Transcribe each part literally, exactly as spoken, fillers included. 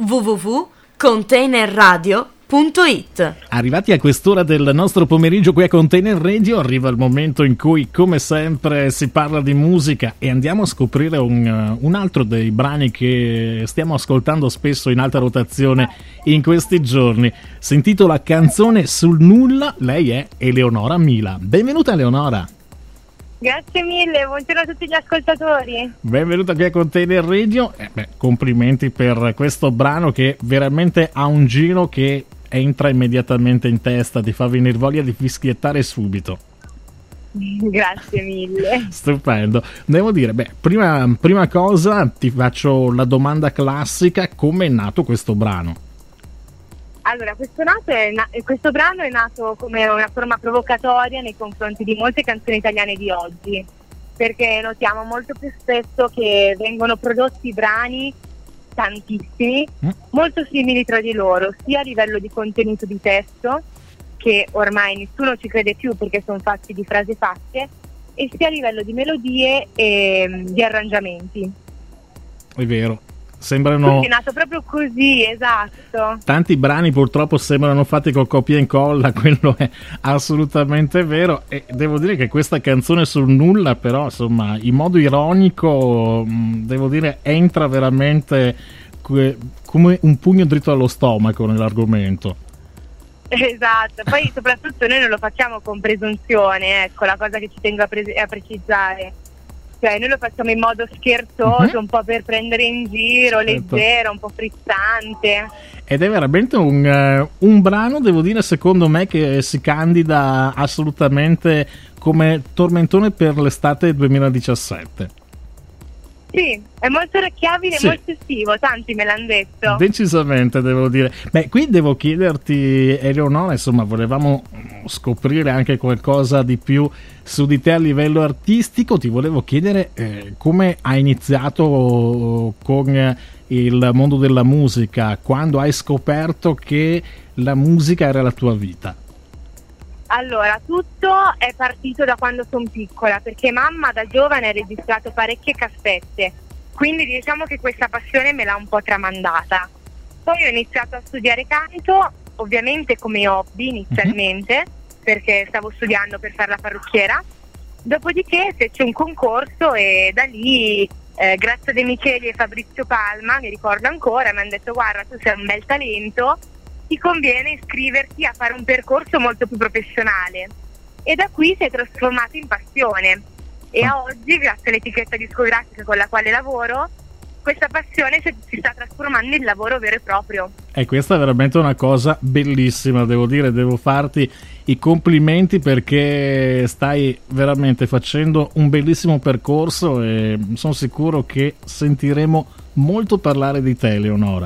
w w w punto container radio punto it. Arrivati a quest'ora del nostro pomeriggio qui a Container Radio, arriva il momento in cui, come sempre, si parla di musica e andiamo a scoprire un, un altro dei brani che stiamo ascoltando spesso in alta rotazione in questi giorni. Si intitola Canzone sul nulla, lei è Eleonora Mila. Benvenuta Eleonora! Grazie mille, buongiorno a tutti gli ascoltatori. Benvenuta qui a Container Radio. Eh beh, complimenti per questo brano che veramente ha un giro che entra immediatamente in testa, ti fa venire voglia di fischiettare subito. Grazie mille. Stupendo. Devo dire, beh, prima, prima cosa ti faccio la domanda classica: come è nato questo brano? Allora, questo, nato è na- questo brano è nato come una forma provocatoria nei confronti di molte canzoni italiane di oggi, perché notiamo molto più spesso che vengono prodotti brani, tantissimi, mm. molto simili tra di loro, sia a livello di contenuto di testo, che ormai nessuno ci crede più perché sono fatti di frasi fatte, e sia a livello di melodie e di arrangiamenti. È vero. Sembrano è nato proprio così, esatto. Tanti brani purtroppo sembrano fatti con copia e incolla, quello è assolutamente vero, e devo dire che questa canzone sul nulla, però, insomma, in modo ironico, devo dire, entra veramente come un pugno dritto allo stomaco nell'argomento. Esatto, poi soprattutto noi non lo facciamo con presunzione, ecco, la cosa che ci tengo a, pre- a precisare. Cioè, noi lo facciamo in modo scherzoso, uh-huh. un po' per prendere in giro, certo. leggero, un po' frizzante. Ed è veramente un, uh, un brano, devo dire, secondo me, che si candida assolutamente come tormentone per l'estate duemiladiciassette. Sì, è molto orecchiabile, sì. molto estivo, tanti me l'hanno detto. Decisamente, devo dire. Beh, qui devo chiederti, Eleonora, insomma, volevamo scoprire anche qualcosa di più su di te a livello artistico. Ti volevo chiedere eh, come hai iniziato con il mondo della musica, quando hai scoperto che la musica era la tua vita. Allora, tutto è partito da quando sono piccola, perché mamma da giovane ha registrato parecchie cassette, quindi diciamo che questa passione me l'ha un po' tramandata. Poi ho iniziato a studiare canto, ovviamente come hobby inizialmente, uh-huh. perché stavo studiando per fare la parrucchiera, dopodiché feci un concorso e da lì, eh, grazie a De Micheli e Fabrizio Palma, mi ricordo ancora, mi hanno detto: guarda, tu sei un bel talento, ti conviene iscriverti a fare un percorso molto più professionale, e da qui si è trasformato in passione, e a oggi, grazie all'etichetta discografica con la quale lavoro, questa passione si, si sta trasformando in lavoro vero e proprio. E questa è veramente una cosa bellissima, devo dire, devo farti i complimenti perché stai veramente facendo un bellissimo percorso e sono sicuro che sentiremo molto parlare di te, Eleonora.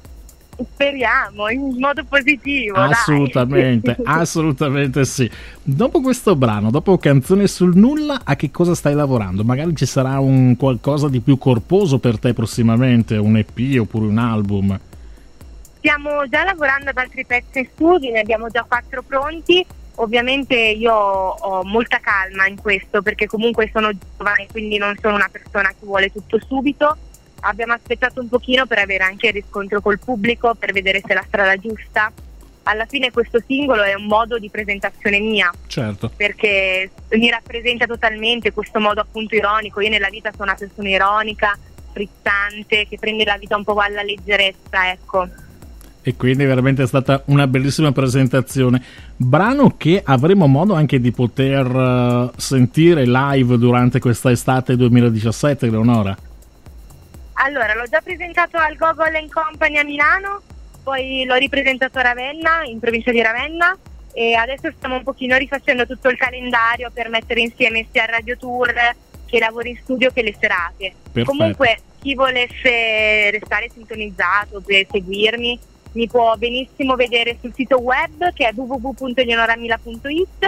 Speriamo, in modo positivo. Assolutamente, dai. assolutamente sì. Dopo questo brano, dopo Canzone sul nulla, a che cosa stai lavorando? Magari ci sarà un qualcosa di più corposo per te prossimamente, un E P oppure un album? Stiamo già lavorando ad altri pezzi in studio, ne abbiamo già quattro pronti. Ovviamente io ho molta calma in questo, perché comunque sono giovane, quindi non sono una persona che vuole tutto subito. Abbiamo aspettato un pochino per avere anche il riscontro col pubblico, per vedere se è la strada giusta. Alla fine questo singolo è un modo di presentazione mia, certo, perché mi rappresenta totalmente questo modo appunto ironico. Io nella vita sono una persona ironica, frizzante, che prende la vita un po' alla leggerezza, ecco. E quindi veramente è stata una bellissima presentazione. Brano che avremo modo anche di poter uh, sentire live durante questa estate duemiladiciassette, Eleonora? Allora, l'ho già presentato al Gogol and Company a Milano, poi l'ho ripresentato a Ravenna, in provincia di Ravenna, e adesso stiamo un pochino rifacendo tutto il calendario per mettere insieme sia il radio tour che lavori in studio che le serate. Perfetto. Comunque, chi volesse restare sintonizzato per seguirmi, mi può benissimo vedere sul sito web, che è w w w punto eleonoramila punto it,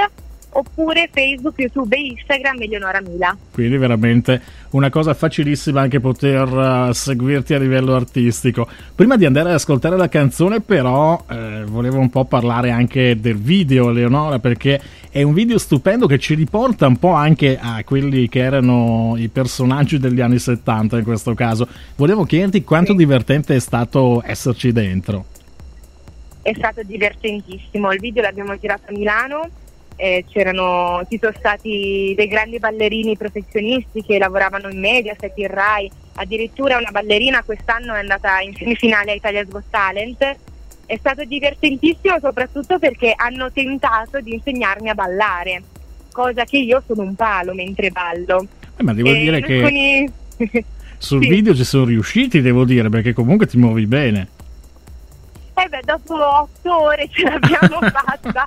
oppure Facebook, YouTube e Instagram Eleonora Mila. Quindi veramente una cosa facilissima anche poter uh, seguirti a livello artistico. Prima di andare ad ascoltare la canzone però eh, volevo un po' parlare anche del video, Eleonora, perché è un video stupendo che ci riporta un po' anche a quelli che erano i personaggi degli anni settanta in questo caso. Volevo chiederti quanto sì. divertente è stato esserci dentro. È stato divertentissimo, il video l'abbiamo girato a Milano. Eh, c'erano, ci sono stati dei grandi ballerini professionisti che lavoravano in Mediaset, in Rai, addirittura una ballerina quest'anno è andata in semifinale a Italia's Got Talent. È stato divertentissimo soprattutto perché hanno tentato di insegnarmi a ballare, cosa che io sono un palo mentre ballo. Eh, ma devo e dire che alcuni... sul sì. video ci sono riusciti, devo dire, perché comunque ti muovi bene. Eh beh, dopo otto ore ce l'abbiamo fatta.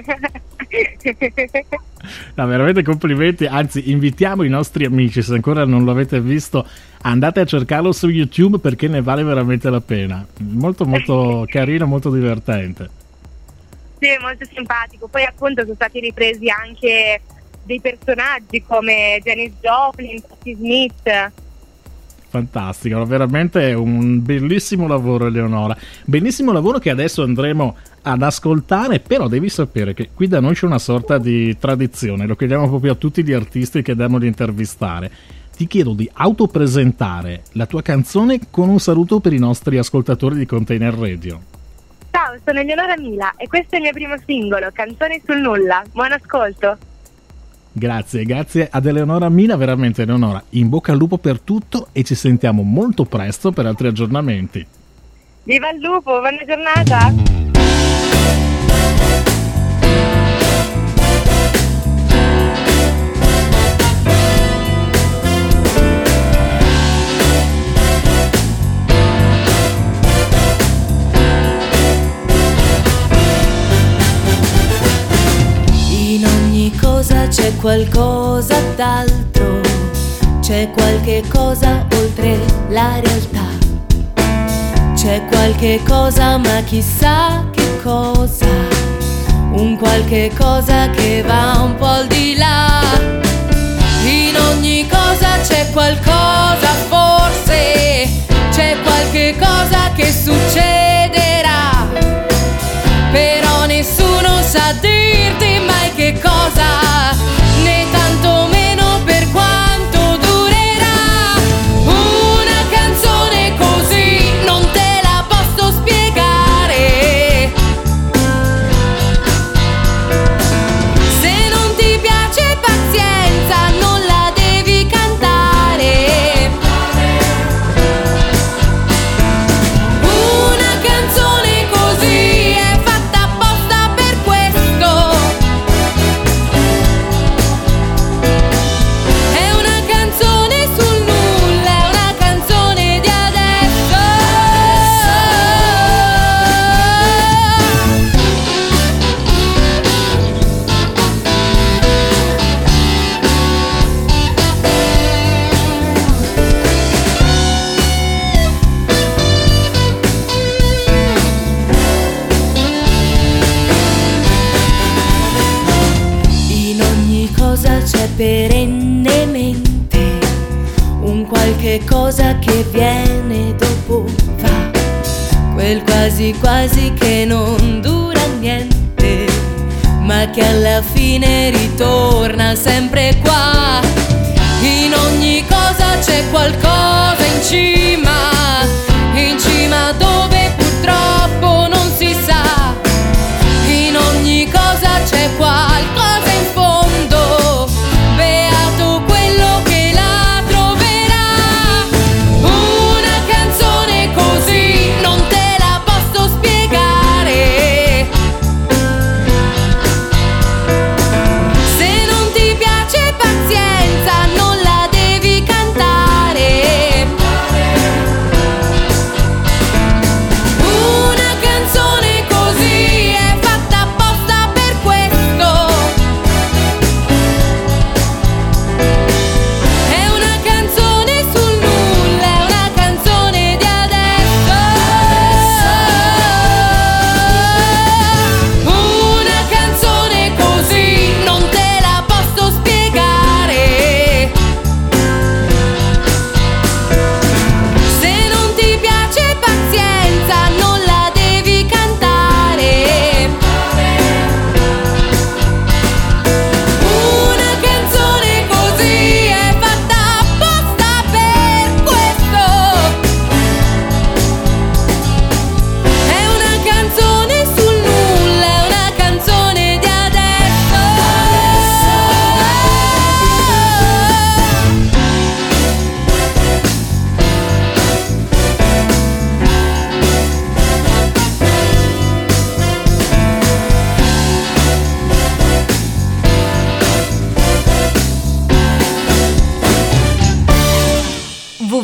No, veramente complimenti, anzi invitiamo i nostri amici, se ancora non lo avete visto, andate a cercarlo su YouTube perché ne vale veramente la pena. Molto molto carino, molto divertente. Sì, molto simpatico. Poi appunto sono stati ripresi anche dei personaggi come Janis Joplin, Patti Smith. Fantastico, veramente un bellissimo lavoro, Eleonora. Bellissimo lavoro che adesso andremo ad ascoltare, però devi sapere che qui da noi c'è una sorta di tradizione, lo chiediamo proprio a tutti gli artisti che andiamo ad intervistare. Ti chiedo di autopresentare la tua canzone con un saluto per i nostri ascoltatori di Container Radio. Ciao, sono Eleonora Mila e questo è il mio primo singolo, Canzone sul nulla. Buon ascolto. Grazie, grazie ad Eleonora Mila, veramente Eleonora, in bocca al lupo per tutto e ci sentiamo molto presto per altri aggiornamenti. Viva il lupo, buona giornata! C'è qualcosa d'altro, c'è qualche cosa oltre la realtà, c'è qualche cosa ma chissà che cosa, un qualche cosa che va un po' al di là. In ogni cosa c'è qualcosa, forse c'è qualche cosa che succederà, però nessuno sa dirti mai che cosa, né tantomeno per quanto durerà. Una canzone così non te la posso spiegare. Se non ti piace pazienza, non la devi cantare. Una canzone così è fatta apposta per questo. È una canzone sul nulla, è una canzone di adesso. In ogni cosa c'è perennemente un qualche cosa che viene dopo va, quel quasi quasi che non dura niente, ma che alla fine ritorna sempre qua. In ogni cosa c'è qualcosa in cima, in cima dove purtroppo non si sa. In ogni cosa c'è qualcosa in fondo, beato quello che la troverà. Una canzone così non te la posso spiegare. Se non ti piace pazienza, non la devi cantare.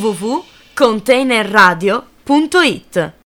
w w w punto containerradio punto it.